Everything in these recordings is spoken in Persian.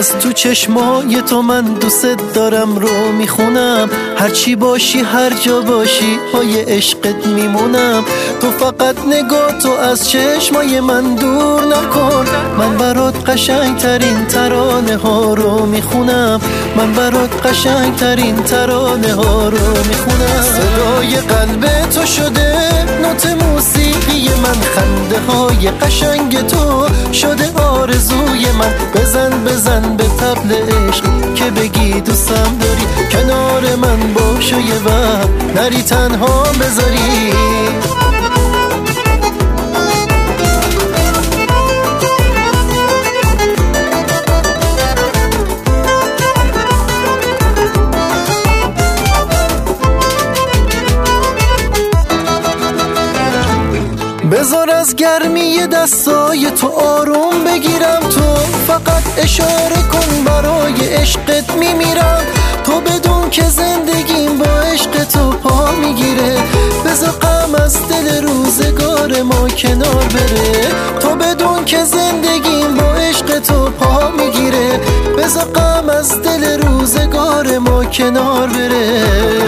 از تو چشمای تو من دوست دارم رو میخونم، هرچی باشی هر جا باشی پای عشقت میمونم. تو فقط نگاه تو از چشمای من دور نکن، من برات قشنگ ترین ترانه ها رو میخونم، من برات قشنگ ترین ترانه ها رو میخونم. صدای قلب تو شده نوت موسیقی من، خنده های قشنگ تو شده آرزوی من. بزن بزن به طبل عشق که بگی دوستم داری، کنار من باش و یه وقت نری تنها بذاری. بذار از گرمی دستای تو آروم بگیرم، تو فقط اشاره کن برای عشقت میمیرم. تو بدون که زندگیم با عشق تو پا میگیره، بذار غم از دل روزگار ما کنار بره. تو بدون که زندگیم با عشق تو پا میگیره، بذار غم از دل روزگار ما کنار بره.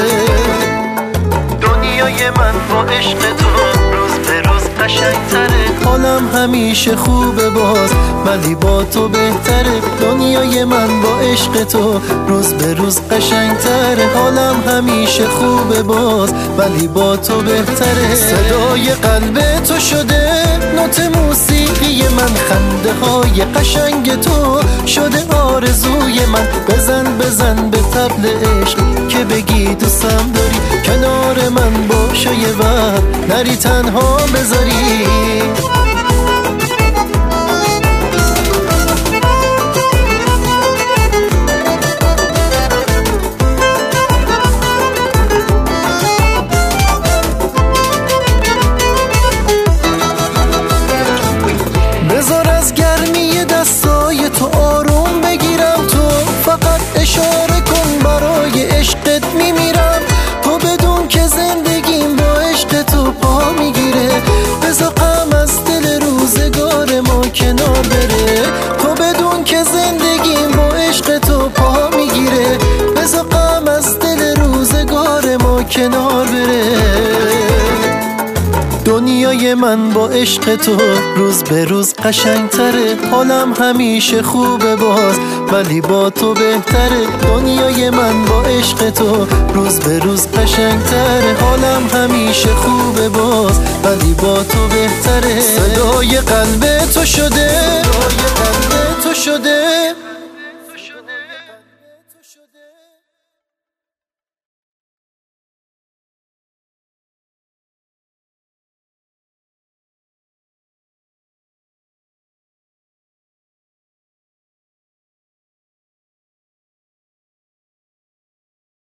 دنیای من با عشق تو روز به روز قشنگ‌تره، حالم همیشه خوبه باز ولی با تو بهتره. دنیای من با عشق تو روز به روز قشنگ‌تره، حالم همیشه خوبه باز ولی با تو بهتره. صدای قلب تو شده نوت موسیقی من، خنده های قشنگ تو شده آرزوی من. بزن بزن به طبل عشق که بگی دوستم داری، کنار من باش و یه وقت نری تنها بذاری. بذار از گرمی دستای تو آروم بگیرم، تو فقط اشاره کن برای عشقت میمیرم. تو بدون که زندگیم با عشق تو پا میگیره، بذار غم از دل روزگار ما کنار بره. تو بدون که زندگیم با عشق تو پا میگیره، بذار غم از دل روزگار ما کنار بره. دنیای من با عشق تو روز به روز قشنگ‌تره، حالم همیشه خوبه باز ولی با تو بهتره. دنیای من با عشق تو روز به روز قشنگ‌تره، حالم همیشه خوبه باز ولی با تو بهتره. صدای قلب تو شده